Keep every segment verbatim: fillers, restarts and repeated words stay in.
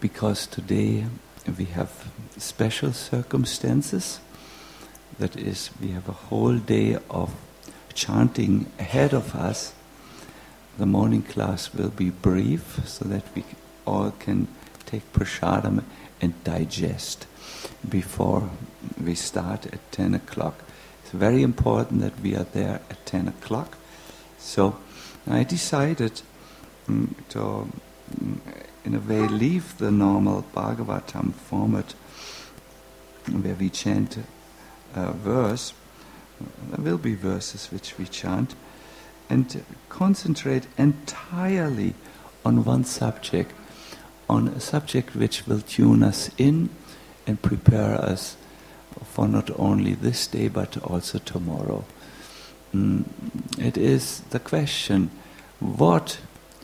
because today we have special circumstances. That is, we have a whole day of chanting ahead of us. The morning class will be brief so that we all can take prasadam and digest before we start at ten o'clock. It's very important that we are there at ten o'clock. So I decided um, to, um, in a way, leave the normal Bhagavatam format where we chant a verse. There will be verses which we chant, and concentrate entirely on one subject, on a subject which will tune us in and prepare us for not only this day but also tomorrow. Mm, it is the question, what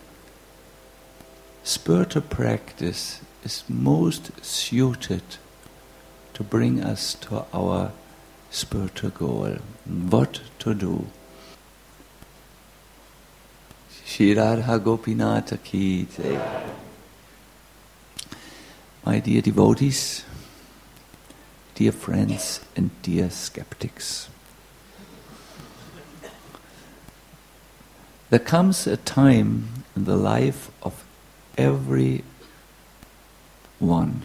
spiritual practice is most suited to bring us to our spiritual goal? What to do? Shri Radha Gopinatha Ki Jai. My dear devotees, dear friends and dear skeptics, there comes a time in the life of every one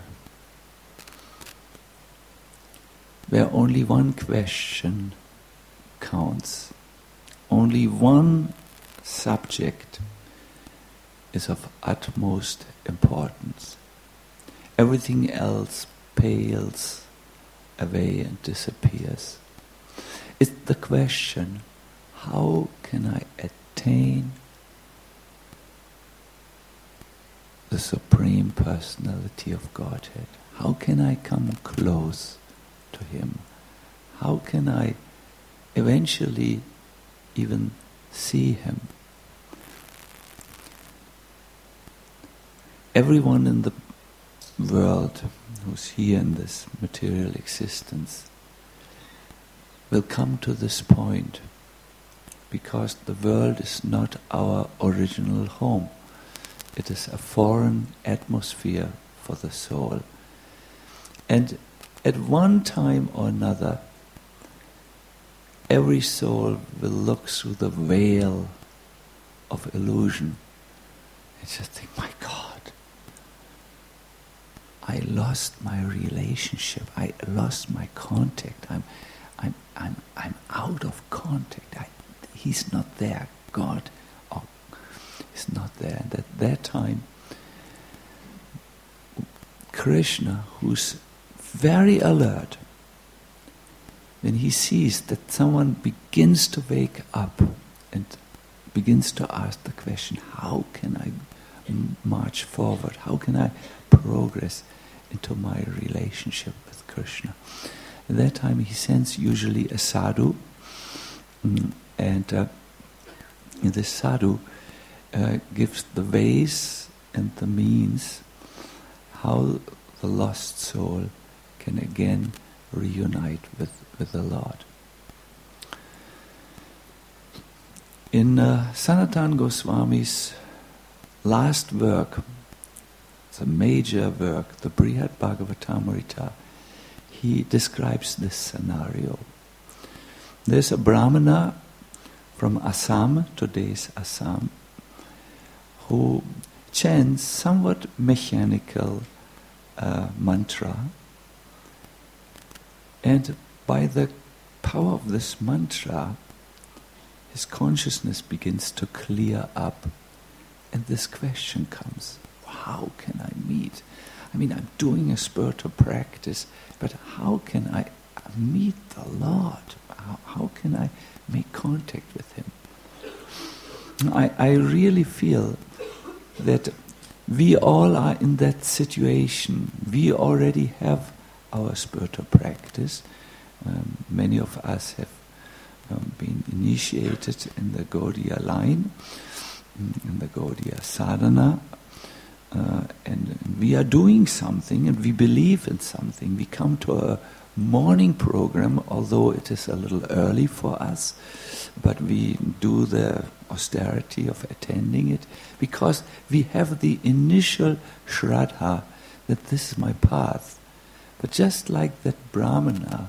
where only one question counts. Only one subject is of utmost importance. Everything else pales away and disappears. It's the question, how can I attain the Supreme Personality of Godhead? How can I come close to Him? How can I eventually even see Him? Everyone in the world who's here in this material existence will come to this point because the world is not our original home. It is a foreign atmosphere for the soul. And at one time or another, every soul will look through the veil of illusion and just think, my God, I lost my relationship. I lost my contact. I'm, I'm, I'm, I'm out of contact. I, he's not there. God oh, is not there. And at that time, Krishna, who's very alert, when he sees that someone begins to wake up and begins to ask the question, how can I m- march forward? How can I progress into my relationship with Krishna? At that time he sends usually a sadhu, mm, and uh, this sadhu uh, gives the ways and the means how the lost soul can again reunite with, with the Lord. In uh, Sanatana Goswami's last work, it's a major work, the Brihad Bhagavatamrita, he describes this scenario. There's a Brahmana from Assam, today's Assam, who chants somewhat mechanical uh, mantra, and by the power of this mantra, his consciousness begins to clear up, and this question comes, how can I meet? I mean, I'm doing a spiritual practice, but how can I meet the Lord? How, how can I make contact with Him? I, I really feel that we all are in that situation. We already have our spiritual practice. Um, many of us have um, been initiated in the Gaudiya line, in the Gaudiya sadhana, uh, and, and we are doing something and we believe in something. We come to a morning program, although it is a little early for us, but we do the austerity of attending it because we have the initial shraddha that this is my path. But just like that Brahmana,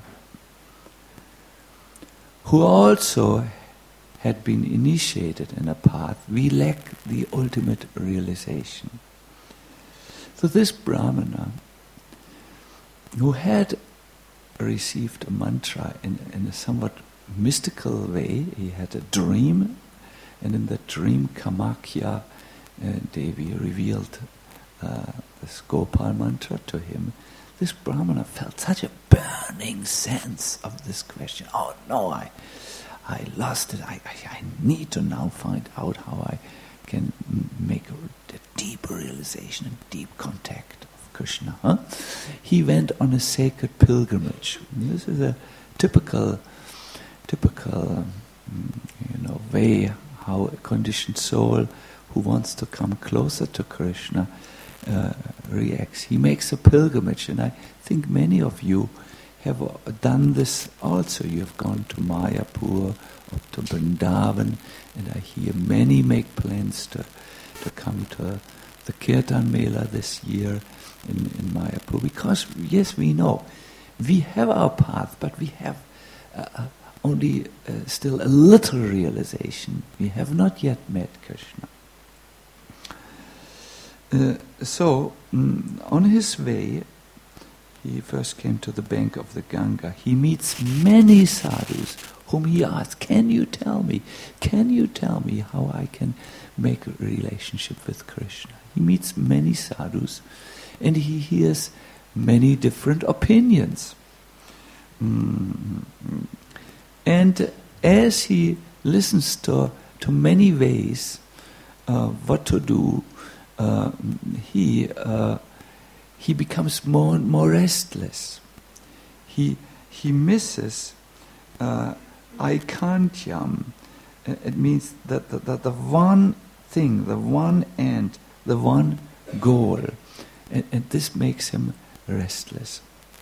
who also had been initiated in a path, we lack the ultimate realization. So this Brahmana, who had received a mantra in, in a somewhat mystical way, he had a dream, and in that dream Kamakhya uh, Devi revealed uh, this Gopal mantra to him. This Brahmana felt such a burning sense of this question. Oh no, I I lost it. I, I, I need to now find out how I can m- make a, a deep realization and deep contact of Krishna. Huh? He went on a sacred pilgrimage. This is a typical, typical, um, you know, way how a conditioned soul who wants to come closer to Krishna uh, reacts. He makes a pilgrimage, and I think many of you have done this also. You have gone to Mayapur or to Vrindavan, and I hear many make plans to, to come to the Kirtan Mela this year in, in Mayapur, because yes, we know we have our path, but we have uh, only uh, still a little realization. We have not yet met Krishna. Uh, so, mm, on his way, he first came to the bank of the Ganga. He meets many sadhus whom he asks, can you tell me, can you tell me how I can make a relationship with Krishna? He meets many sadhus and he hears many different opinions. Mm-hmm. And as he listens to, to many ways uh, what to do, uh, he uh, he becomes more and more restless. He he misses uh, aikantyam. It means that the, the, the one thing, the one end, the one goal, and, and this makes him restless.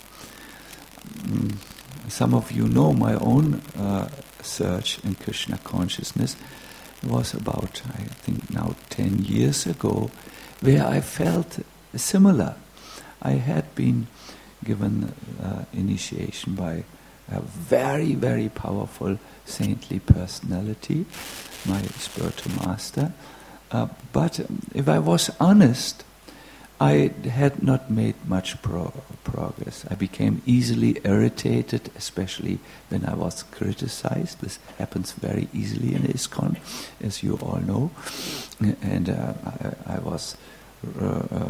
Mm. Some of you know my own uh, search in Krishna consciousness was about, I think now ten years ago, where I felt similar. I had been given uh, initiation by a very, very powerful saintly personality, my spiritual master. Uh, but if I was honest, I had not made much pro- progress. I became easily irritated, especially when I was criticized. This happens very easily in ISKCON, as you all know. And uh, I, I was uh, uh,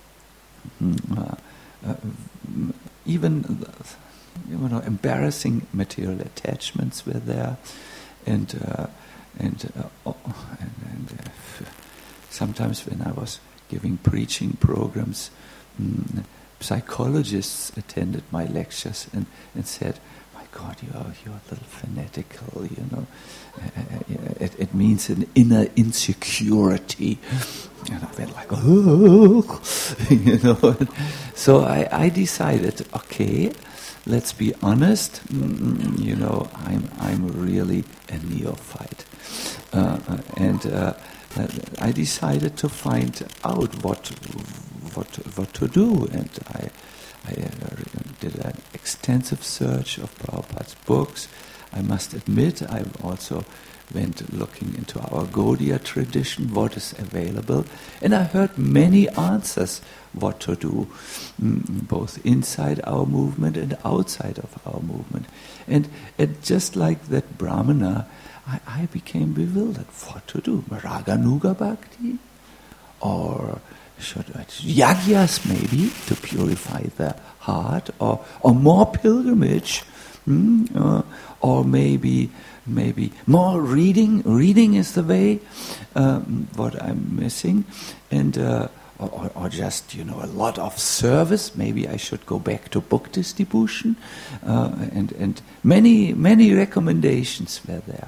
uh, uh, even, you know, embarrassing material attachments were there, and uh, and, uh, oh, and, and uh, sometimes when I was giving preaching programs, mm, psychologists attended my lectures and, and said, my God, you are, you are a little fanatical, you know. Uh, it, it means an inner insecurity. And I went like, oh, you know. So I, I decided, okay, let's be honest, mm, you know, I'm, I'm really a neophyte. Uh, and uh, I decided to find out what what what to do, and I, I uh, did an extensive search of Prabhupada's books. I must admit, I also went looking into our Gaudiya tradition, what is available, and I heard many answers what to do, mm, both inside our movement and outside of our movement. And, and just like that Brahmana, I, I became bewildered. What to do? Raganuga Bhakti? Or should I, yagyas maybe, to purify the heart? Or, or more pilgrimage? Mm, uh, or maybe maybe more reading? Reading is the way, um, what I'm missing. And uh, or, or just, you know, a lot of service. Maybe I should go back to book distribution. Uh, and, and many, many recommendations were there.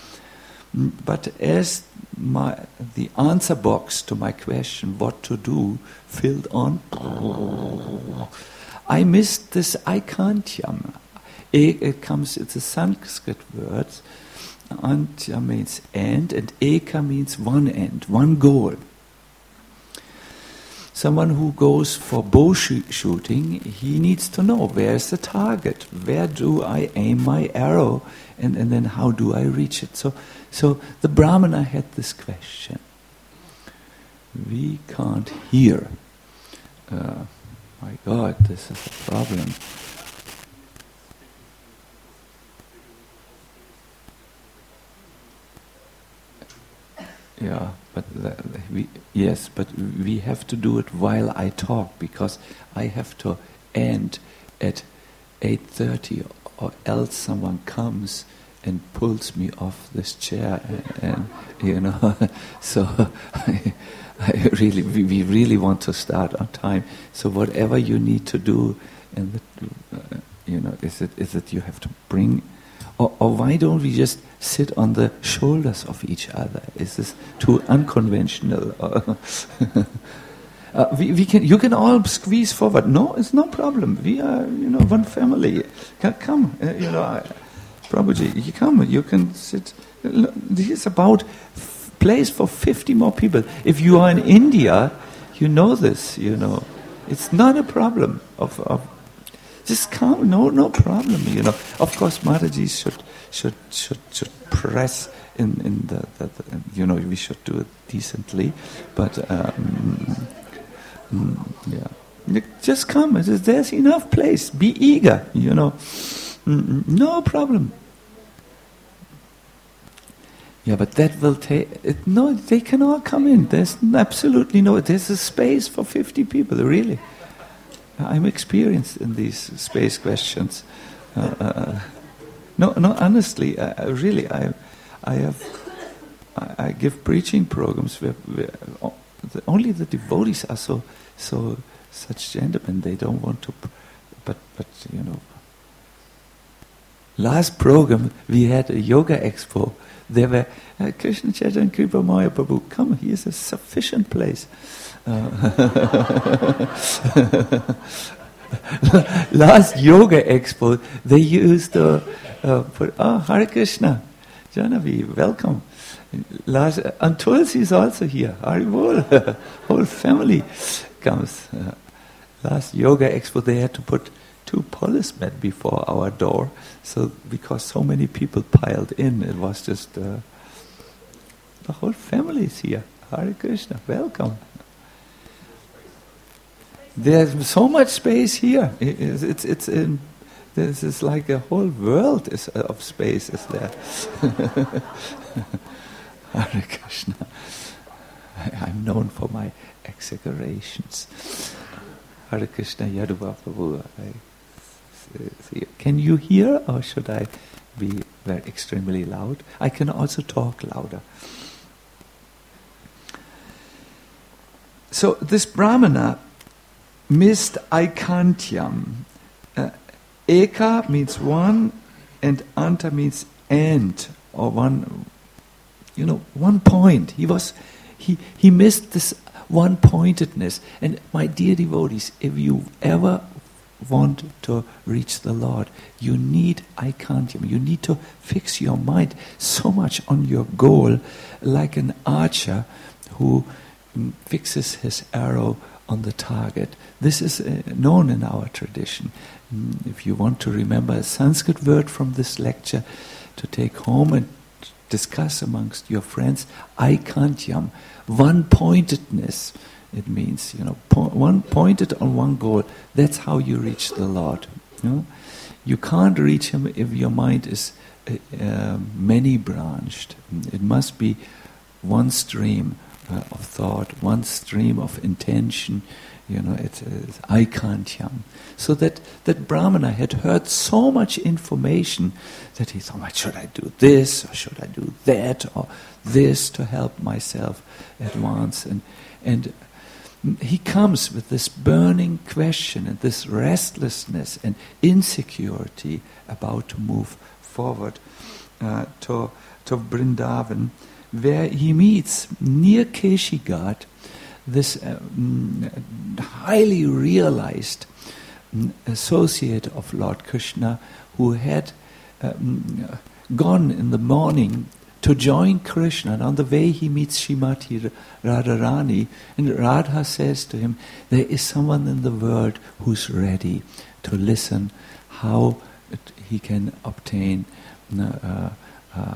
But as my, the answer box to my question, what to do, filled on, I missed this aikantyam. It comes, it's a Sanskrit word. Antya means end, and eka means one end, one goal. someone who goes for bow sh- shooting, he needs to know where's the target, where do I aim my arrow, and, and then how do I reach it. So, so the Brahmana had this question. We can't hear. Uh, my God, this is a problem. Yeah, but the, we yes, but we have to do it while I talk, because I have to end at eight thirty, or else someone comes and pulls me off this chair, and, and you know. So I, I really, we, we really want to start on time. So whatever you need to do, and uh, you know, is it is it you have to bring. Or, or why don't we just sit on the shoulders of each other? Is this too unconventional? uh, we, we can. You can all squeeze forward. No, it's no problem. We are, you know, one family. Come, uh, you know, I, Prabhuji, you come. You can sit. This is about f- place for fifty more people. If you are in India, you know this. You know, it's not a problem of. of Just come, no, no problem. You know, of course, Mataji should should should should press in in the, the, the you know, we should do it decently, but um, mm, yeah, just come. There's enough place. Be eager. You know, mm, no problem. Yeah, but that will take. It, no, they can all come in. There's absolutely no. There's a space for fifty people. Really. I'm experienced in these space questions. Uh, uh, no, no. Honestly, I, I really, I, I have, I, I give preaching programs where, where the, only the devotees are so, so such gentlemen. They don't want to, but, but you know. Last program we had a yoga expo. There were uh, Krishna Chaitanya Kripa Maya Prabhu. Come, here's a sufficient place. Uh, last yoga expo, they used uh, uh, for, oh, Hare Krishna, Janavi, welcome. Last, uh, and Tulsi is also here. Haribol, whole family comes. Uh, last yoga expo, they had to put two policemen before our door, so because so many people piled in, it was just uh, the whole family is here. Hare Krishna, welcome. There's so much space here. It's, it's, it's in, this is like a whole world is, uh, of space is there. Hare Krishna. I, I'm known for my exaggerations. Hare Krishna, Yaduva Prabhu. Can you hear, or should I be very extremely loud? I can also talk louder. So this Brahmana missed Aikantyam. Uh, Eka means one, and Anta means end, or one, you know, one point. He was, he he missed this one-pointedness. And my dear devotees, if you ever want to reach the Lord, you need Aikantyam. You need to fix your mind so much on your goal, like an archer who mm, fixes his arrow on the target. This is uh, known in our tradition. Mm, if you want to remember a Sanskrit word from this lecture to take home and discuss amongst your friends, Aikantyam, one-pointedness. It means, you know, po- one pointed on one goal. That's how you reach the Lord. You know? You can't reach Him if your mind is uh, uh, many-branched. It must be one stream uh, of thought, one stream of intention. You know, it's, it's Aikantyam. So that, that Brahmana had heard so much information that he thought, should I do this, or should I do that, or this to help myself advance? And and he comes with this burning question and this restlessness and insecurity about to move forward uh, to, to Vrindavan, where he meets near Keshigat this uh, highly realized associate of Lord Krishna who had um, gone in the morning to join Krishna. And on the way he meets Srimati Radharani, and Radha says to him, there is someone in the world who's ready to listen how it, he can obtain uh, uh, uh,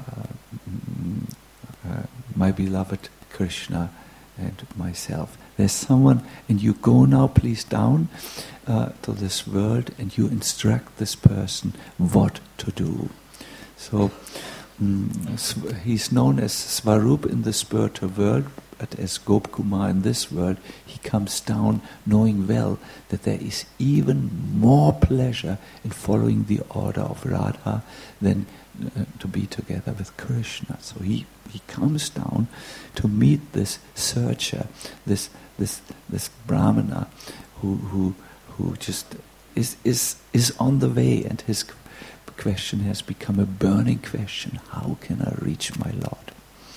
my beloved Krishna and myself. There's someone, and you go now please down uh, to this world and you instruct this person what to do. So um, he's known as Svarup in the spiritual world, but as Gopkumar in this world, he comes down knowing well that there is even more pleasure in following the order of Radha than uh, to be together with Krishna. So he, he comes down to meet this searcher, this this this Brahmana who who who just is is is on the way, and his question has become a burning question: how can I reach my Lord?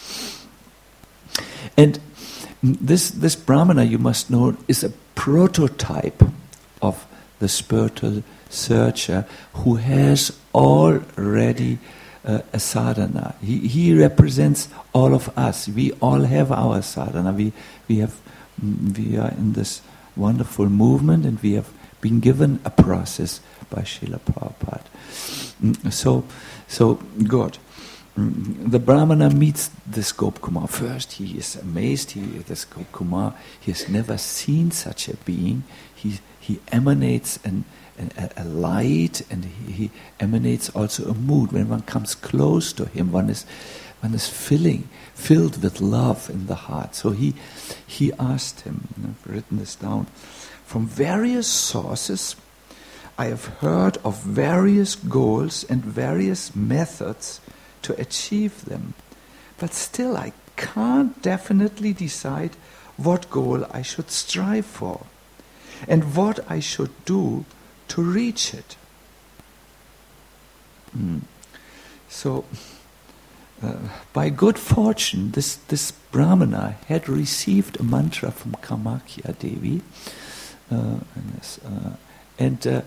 And this this Brahmana, you must know, is a prototype of the spiritual searcher who has already uh, a sadhana. He, he represents all of us. We all have our sadhana. We we have we are in this wonderful movement, and we have been given a process by Srila Prabhupada. So so good. The Brahmana meets this Gopkumar. First, he is amazed. He, this Gopkumar, he has never seen such a being. He he emanates an, a, a light, and he, he emanates also a mood. When one comes close to him, one is one is filling, filled with love in the heart. So he he asked him. I've written this down. From various sources, I have heard of various goals and various methods to achieve them, but still I can't definitely decide what goal I should strive for and what I should do to reach it. Mm. So, uh, by good fortune, this, this Brahmana had received a mantra from Kamakhya Devi uh, and, this, uh, and uh,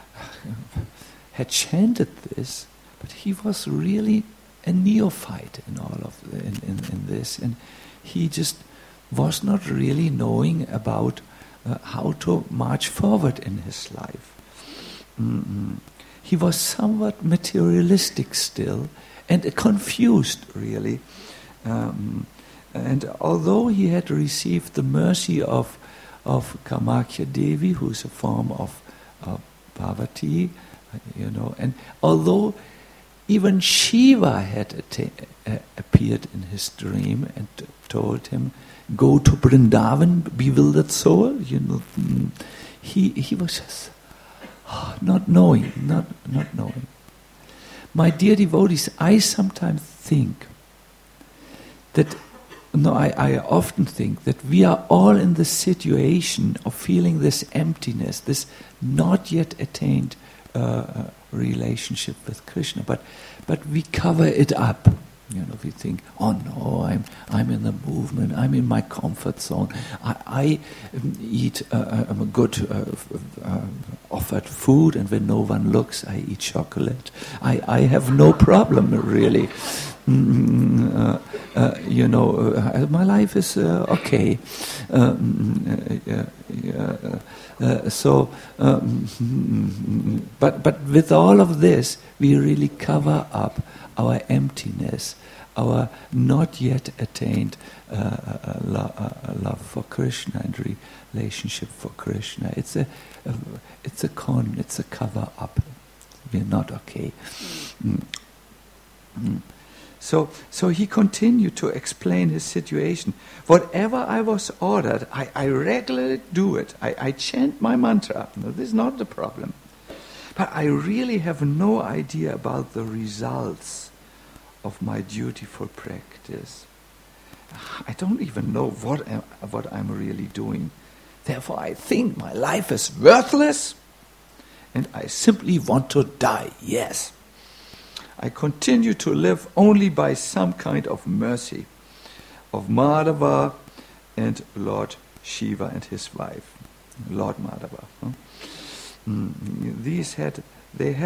had chanted this, but he was really a neophyte in all of the, in, in, in this, and he just was not really knowing about uh, how to march forward in his life. Mm-mm. He was somewhat materialistic still, and uh, confused really. Um, and although he had received the mercy of of Kamakhya Devi, who is a form of uh, Parvati, uh, you know, and although even Shiva had atta- uh, appeared in his dream and t- told him, "Go to Vrindavan, bewildered soul." You know, mm, he he was just oh, not knowing, not not knowing. My dear devotees, I sometimes think that, no, I, I often think that we are all in the situation of feeling this emptiness, this not yet attained Uh, relationship with Krishna, but but we cover it up. You know, we think, oh no, I'm I'm in the movement, I'm in my comfort zone. I, I eat uh, I'm a good uh, uh, offered food, and when no one looks, I eat chocolate. I, I have no problem really. Mm, uh, uh, you know, uh, my life is uh, okay. Um, uh, uh, uh, uh, so, um, but but with all of this, we really cover up our emptiness, our not yet attained uh, uh, lo- uh, love for Krishna and relationship for Krishna. It's a, a it's a con. It's a cover up. We're not okay. Mm. Mm. So, so he continued to explain his situation. Whatever I was ordered, I, I regularly do it. I, I chant my mantra. No, this is not the problem. But I really have no idea about the results of my dutiful practice. I don't even know what, am, what I'm really doing. Therefore, I think my life is worthless, and I simply want to die, yes. I continue to live only by some kind of mercy of Madhava and Lord Shiva and his wife, Lord Madhava. Huh? Mm, these had they had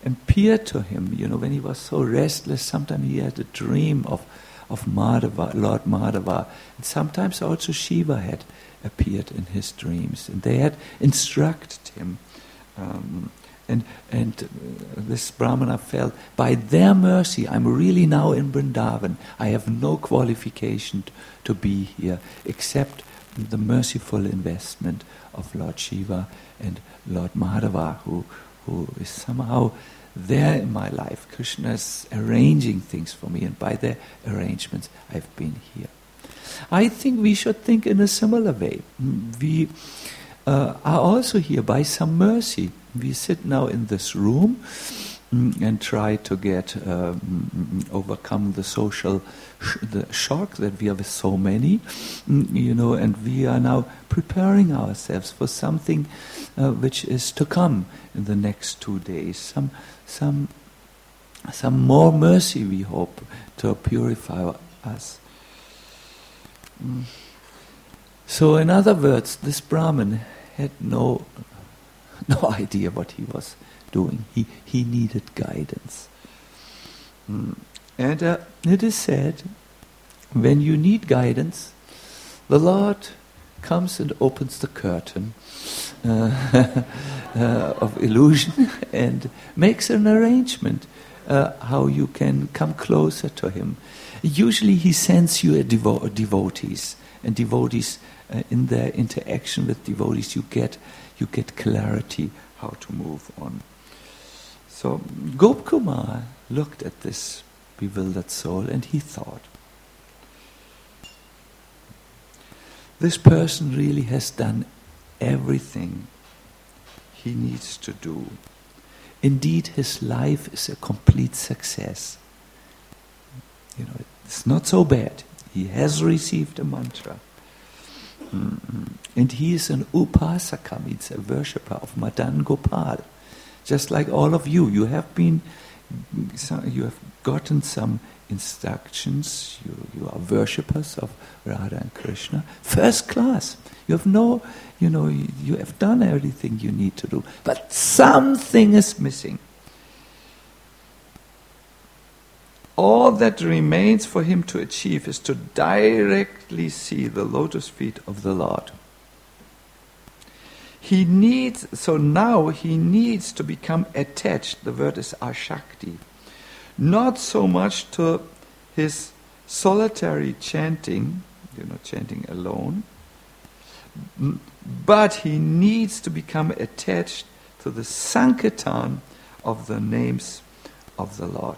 appeared to him, you know, when he was so restless. Sometimes he had a dream of, of Madhava, Lord Madhava. And sometimes also Shiva had appeared in his dreams. And they had instructed him. Um, and and uh, this Brahmana felt, by their mercy, I'm really now in Vrindavan. I have no qualification t- to be here, except the merciful investment of Lord Shiva and Lord Madhava, who who is somehow there in my life. Krishna is arranging things for me, and by their arrangements I've been here. I think we should think in a similar way. We uh, are also here by some mercy. We sit now in this room mm, and try to get um, overcome the social sh- the shock that we are with so many, mm, you know, and we are now preparing ourselves for something uh, which is to come in the next two days. Some, some, some more mercy, we hope, to purify us. Mm. So, in other words, this Brahmin had no. No idea what he was doing. He he needed guidance. Mm. And uh, it is said, when you need guidance, the Lord comes and opens the curtain uh, uh, of illusion and makes an arrangement uh, how you can come closer to Him. Usually He sends you a devo- devotees, and devotees uh, in their interaction with devotees, you get you get clarity how to move on. So Gopkumar looked at this bewildered soul and he thought, this person really has done everything he needs to do. Indeed, his life is a complete success. You know, it's not so bad. He has received a mantra. Mm-hmm. And he is an upasaka, means a worshipper of Madan Gopal. Just like all of you, you have been, you have gotten some instructions. You, you are worshippers of Radha and Krishna, first class. You have no, you know, you, you have done everything you need to do, but something is missing. All that remains for him to achieve is to directly see the lotus feet of the Lord. He needs, so now he needs to become attached, the word is ashakti, not so much to his solitary chanting, you know, chanting alone, but he needs to become attached to the sankirtan of the names of the Lord.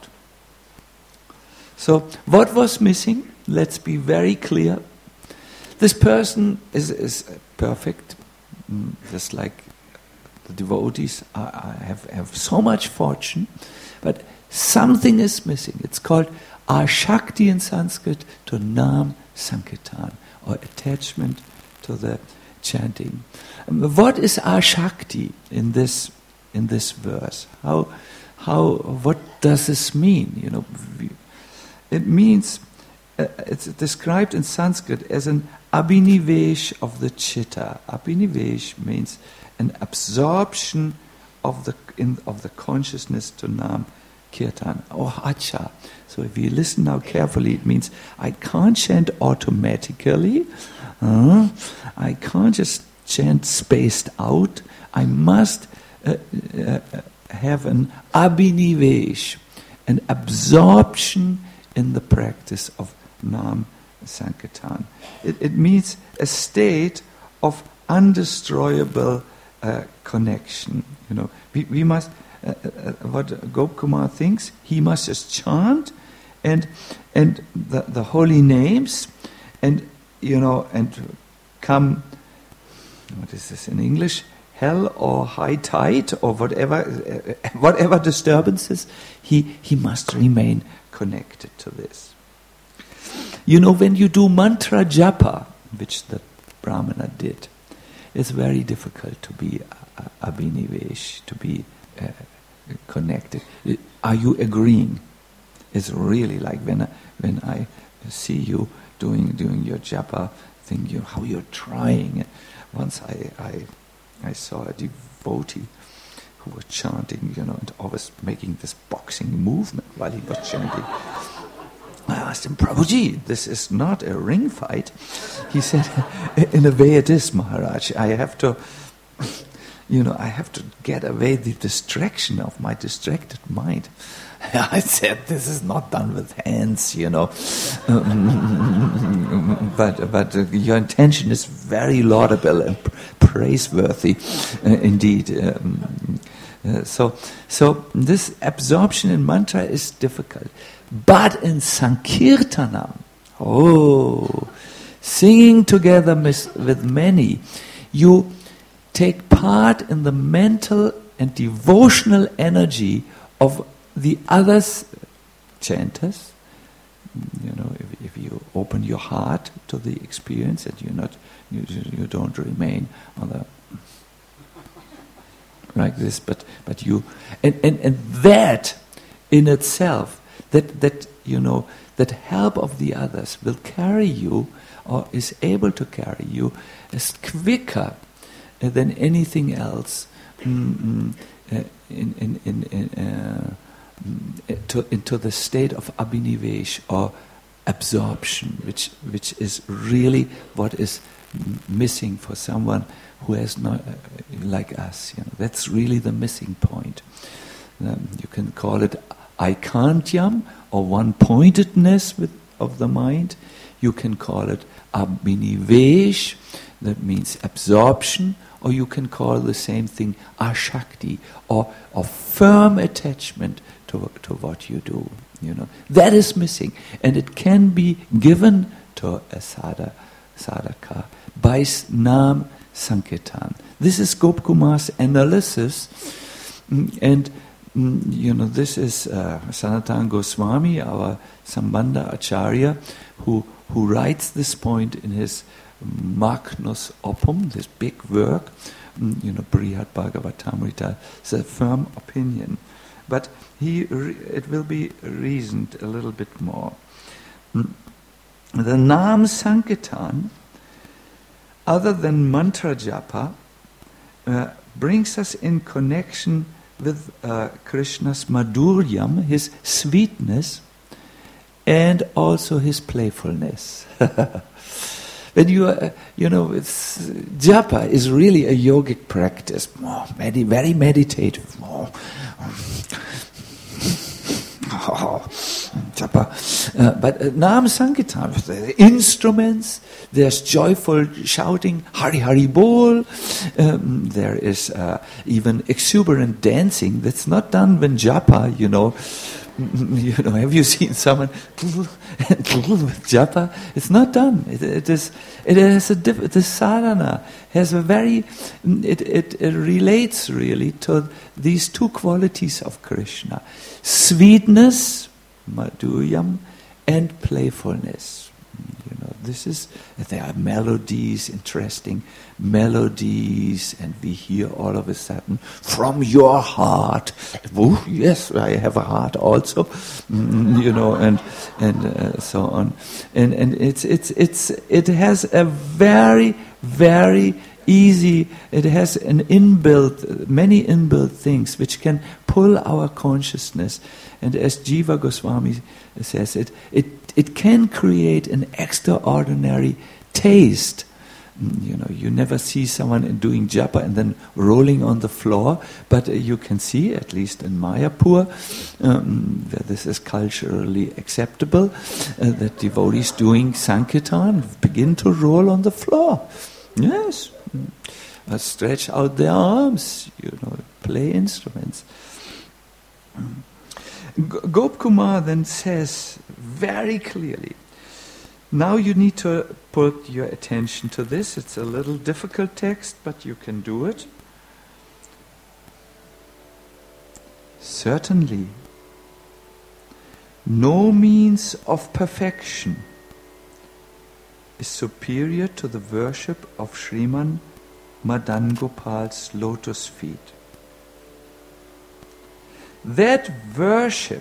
So, what was missing? Let's be very clear. This person is, is perfect, just like the devotees are, are, have, have so much fortune, but something is missing. It's called ashakti in Sanskrit, to Nam Sankirtan, or attachment to the chanting. What is ashakti in this in this verse? How how what does this mean? You know. We, It means, uh, it's described in Sanskrit as an abhinivesh of the chitta. Abhinivesh means an absorption of the in, of the consciousness to Nam Kirtan, or Hacha. So if you listen now carefully, it means I can't chant automatically. Uh, I can't just chant spaced out. I must uh, uh, have an abhinivesh, an absorption in the practice of Nam Sankirtan. It, it means a state of undestroyable uh, connection. You know, we, we must, uh, uh, what Gopkumar thinks, he must just chant and and the, the holy names, and you know, and come, what is this in English? Hell or high tide or whatever, uh, whatever disturbances, he he must remain connected to this. You know, when you do mantra japa, which the Brahmana did, it's very difficult to be uh, abhinivesh, to be uh, connected. Are you agreeing? It's really like when I, when I see you doing doing your japa thing, you how you're trying. Once I I I saw a devotee who was chanting, you know, and always making this boxing movement while he was chanting. I asked him, Prabhuji, this is not a ring fight. He said, in a way it is, Maharaj. I have to, you know, I have to get away the distraction of my distracted mind. I said, this is not done with hands, you know. but but uh, your intention is very laudable and praiseworthy, uh, indeed. Um, uh, so, so this absorption in mantra is difficult. But in Sankirtanam, oh, singing together with, with many, you take part in the mental and devotional energy of the others chanters. You know, if, if you open your heart to the experience, and you're not, you, you don't remain on the like this, but but you, and, and, and that in itself, that that you know, that help of the others will carry you, or is able to carry you, as quicker than anything else mm, uh, in in in. in uh, To, into the state of abhinivesh, or absorption, which which is really what is m- missing for someone who has not, uh, like us. You know, that's really the missing point. Um, you can call it aikantyam, or one-pointedness with, of the mind. You can call it abhinivesh, that means absorption, or you can call the same thing ashakti, or, or firm attachment to, to what you do. You know, that is missing, and it can be given to a sadha, sadhaka by Nam Sankirtan. This is Gopkumar's analysis, and you know, this is uh, Sanatana Goswami, our Sambandha Acharya, who who writes this point in his Magnus Opum, this big work, you know, Brihad Bhagavatamrita. It's a firm opinion, but he re- it will be reasoned a little bit more. The Nam Sankirtan, other than mantra japa, uh, brings us in connection with uh, Krishna's madhuryam, his sweetness, and also his playfulness. When you, uh, you know, it's, japa is really a yogic practice, oh, medi- very meditative. Oh, oh, japa. Uh, but uh, Nam Sankirtan, the instruments, there's joyful shouting, Hari Hari Bol. Um, there is uh, even exuberant dancing. That's not done when japa, you know. You know, have you seen someone with japa? It's not done. It, it is. It has a diff- the sadhana has a very. It, it it relates really to these two qualities of Krishna: sweetness, madhuryam, and playfulness. You know, this is. There are melodies, interesting melodies, and we hear all of a sudden from your heart. Oh, yes, I have a heart also. Mm, you know, and and uh, so on. And and it's it's it's it has a very very easy. It has an inbuilt, many inbuilt things which can pull our consciousness. And as Jiva Goswami says, it it it can create an extraordinary taste. You know, you never see someone doing japa and then rolling on the floor, but uh, you can see, at least in Mayapur, um, that this is culturally acceptable, uh, that devotees doing Sankirtan begin to roll on the floor. Yes. Uh, stretch out their arms, you know, play instruments. G- Gopkumar then says very clearly, now you need to put your attention to this. It's a little difficult text, but you can do it. Certainly, no means of perfection is superior to the worship of Sriman Madan Gopal's lotus feet. That worship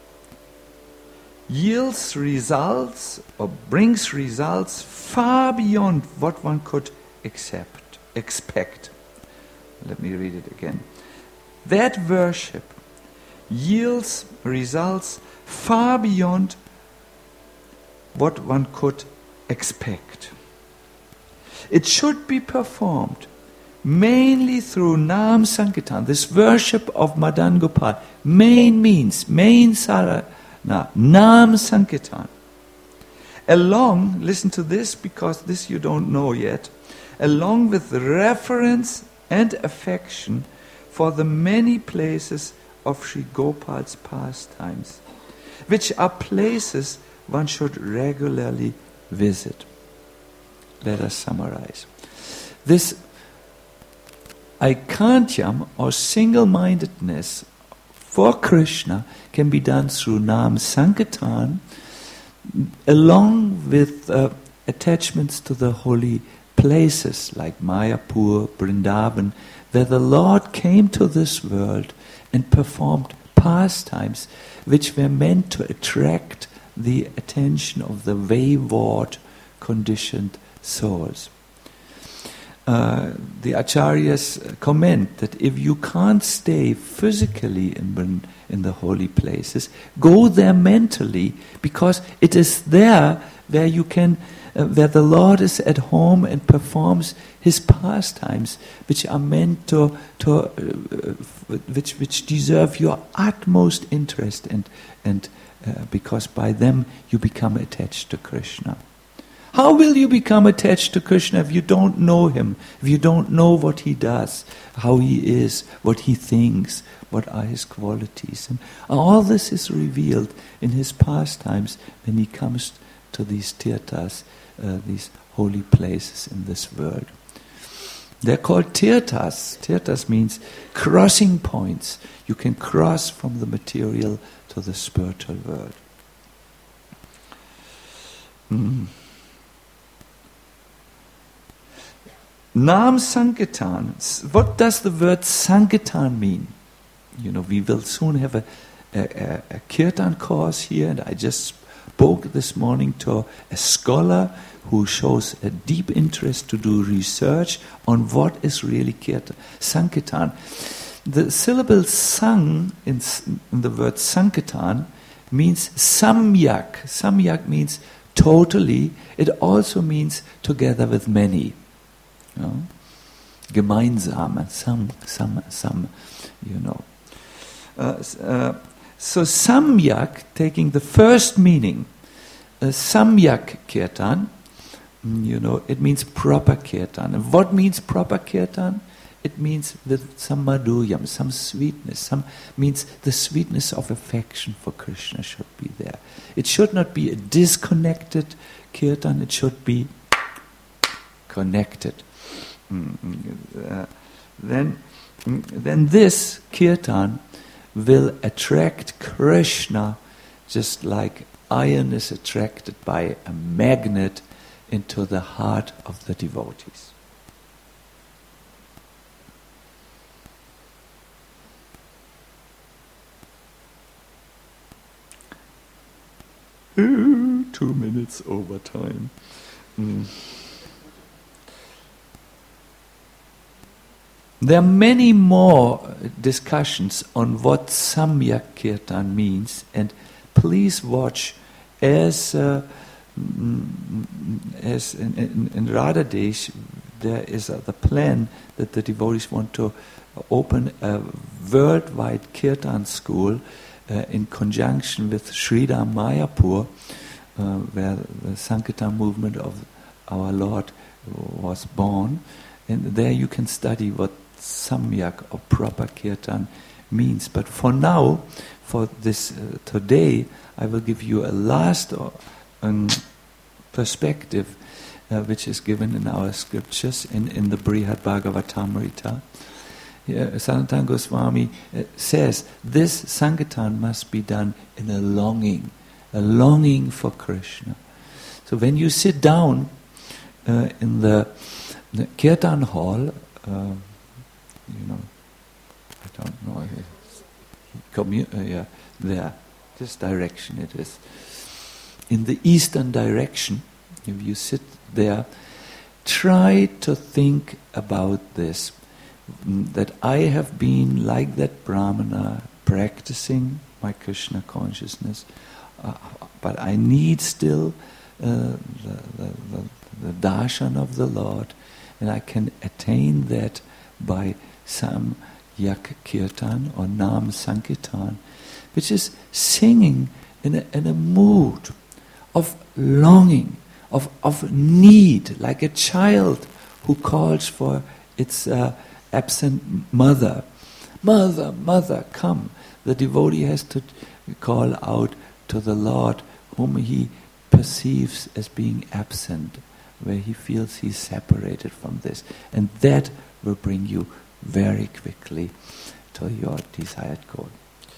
yields results or brings results far beyond what one could accept, expect. Let me read it again. that worship yields results far beyond what one could expect. It should be performed mainly through Nam Sankirtan, this worship of Madan Gopal. Main means, main sadhana, Nam Sankirtan. Along, listen to this because this you don't know yet, along with reverence and affection for the many places of Sri Gopal's pastimes, which are places one should regularly visit. Let us summarize. This aikantyam or single-mindedness for Krishna can be done through Nam Sankirtan, along with uh, attachments to the holy places like Mayapur, Vrindavan, where the Lord came to this world and performed pastimes which were meant to attract the attention of the wayward, conditioned souls. Uh, the acharyas comment that if you can't stay physically in, in the holy places, go there mentally, because it is there where you can, uh, where the Lord is at home and performs His pastimes, which are meant to, to uh, which which deserve your utmost interest, and and uh, because by them you become attached to Krishna. How will you become attached to Krishna if you don't know Him, if you don't know what He does, how He is, what He thinks, what are His qualities? And all this is revealed in His pastimes when He comes to these tirthas, uh, these holy places in this world. They're called tirthas. Tirthas means crossing points. You can cross from the material to the spiritual world. Mm. Nam Sankirtan. What does the word Sankirtan mean? You know, we will soon have a, a, a Kirtan course here, and I just spoke this morning to a scholar who shows a deep interest to do research on what is really Kirtan. Sankirtan. The syllable sang in, in the word Sankirtan means samyak. Samyak means totally. It also means together with many. You know? Gemeinsame, some, some, some, you know. Uh, uh, so samyak, taking the first meaning, uh, samyak kirtan, you know, it means proper kirtan. And what means proper kirtan? It means with some madhuyam, some sweetness, some means the sweetness of affection for Krishna should be there. It should not be a disconnected kirtan, it should be connected. Uh, then, then this kirtan will attract Krishna just like iron is attracted by a magnet into the heart of the devotees. Ooh, two minutes over time. Mm. There are many more discussions on what Samyak Kirtan means, and please watch as uh, as in, in, in Radha Desh there is uh, the plan that the devotees want to open a worldwide Kirtan school uh, in conjunction with Sridham Mayapur, uh, where the Sankirtan movement of our Lord was born, and there you can study what Samyak or proper Kirtan means. But for now, for this uh, today, I will give you a last uh, um, perspective uh, which is given in our scriptures in, in the Brihad Bhagavatamrita. Yeah, Sanatana Goswami uh, says this Sankirtan must be done in a longing, a longing for Krishna. So when you sit down uh, in the, the Kirtan hall, uh, you know, I don't know, commu- uh, yeah, there, this direction it is. In the eastern direction, if you sit there, try to think about this. mm, that I have been like that Brahmana practicing my Krishna consciousness, uh, but I need still uh, the, the, the, the darshan of the Lord, and I can attain that by some yak kirtan or nam sankirtan, which is singing in a, in a mood of longing, of, of need, like a child who calls for its uh, absent mother. Mother, mother, come. The devotee has to call out to the Lord whom he perceives as being absent, where he feels he's separated from this. And that will bring you very quickly to your desired goal.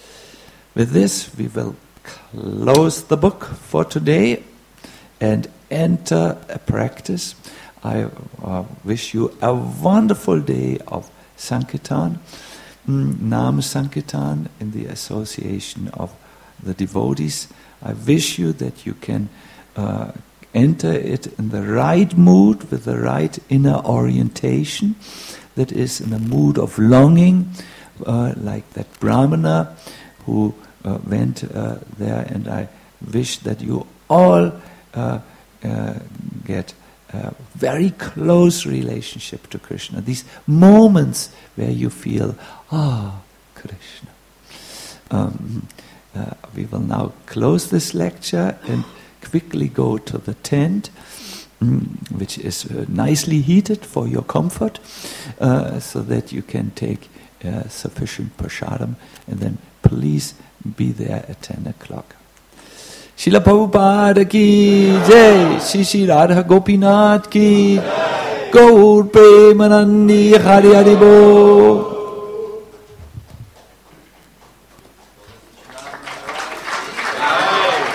With this, we will close the book for today and enter a practice. I uh, wish you a wonderful day of Sankirtan, mm, Nam Sankirtan, in the association of the devotees. I wish you that you can uh, enter it in the right mood, with the right inner orientation, that is in a mood of longing, uh, like that Brahmana who uh, went uh, there, and I wish that you all uh, uh, get a very close relationship to Krishna. These moments where you feel, ah, Krishna. Um, uh, we will now close this lecture and quickly go to the tent, mm, which is uh, nicely heated for your comfort, uh, so that you can take uh, sufficient prasadam, and then please be there at ten o'clock. Srila Prabhupada ki jai, Shri Shri Radha Gopinath ki, Gaur Premanandi Hari Hari Bo.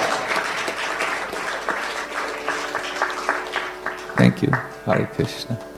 Thank you. Hare Krishna.